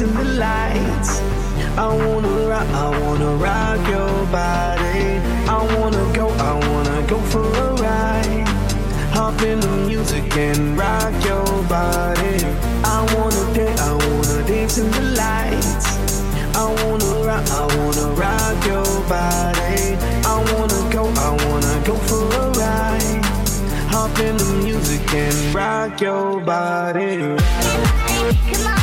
in the lights. I wanna rock your body. I wanna go for a ride. Hop in the music and rock your body. I wanna dance in the lights. I wanna rock your body. I wanna go for a ride. Hop in the music and rock your body. Come on.